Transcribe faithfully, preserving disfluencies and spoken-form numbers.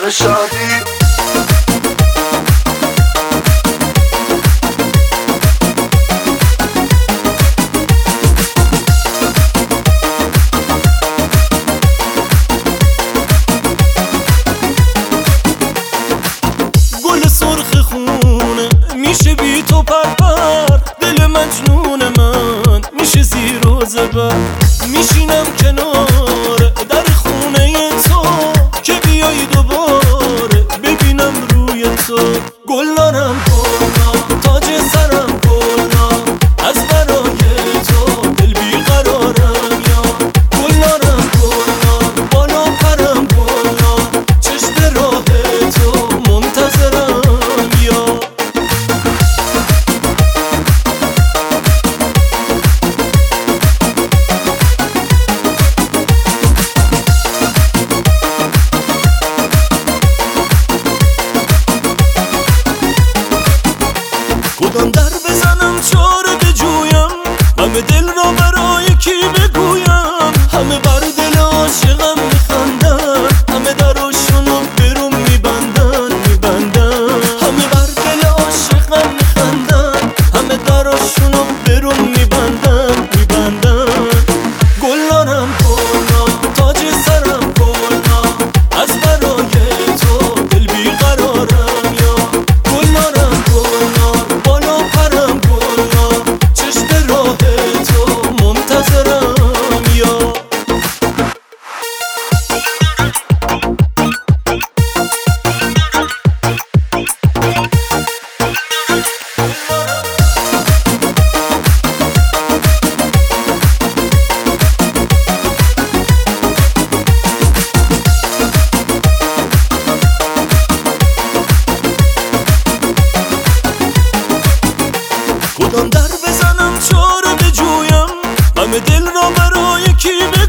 سر شادی. گل سرخ خونه میشه بی تو پرپر، دل مجنون من میشه زیر و زبر. میشینم کنار در خونه تو که بیای دوباره ببینم روی تو. گلارم گلنا تاج سرم گلنا، از برای تو دل بیقرارم یا. گلارم گلنا بالا پرم گلنا، چشم راه تو منتظرم یا. کدام در بزنم چاره بجویم، همه دل را برای کی بگویم. همه بر دل عاشقم میخندن، همه دراشونو برون میبندن میبندن. همه بر دل عاشقم میخندن، همه دراشونو برون میبندن میبندن. گلارم گلنا تاج سرم گلنا، از برای تو دل بیقرارم یا. گلارم گلنا بالا پرم گلنا، چشم راه تو منتظرم یا. کدام در بزنم چاره بجویم، همه دل را برای کی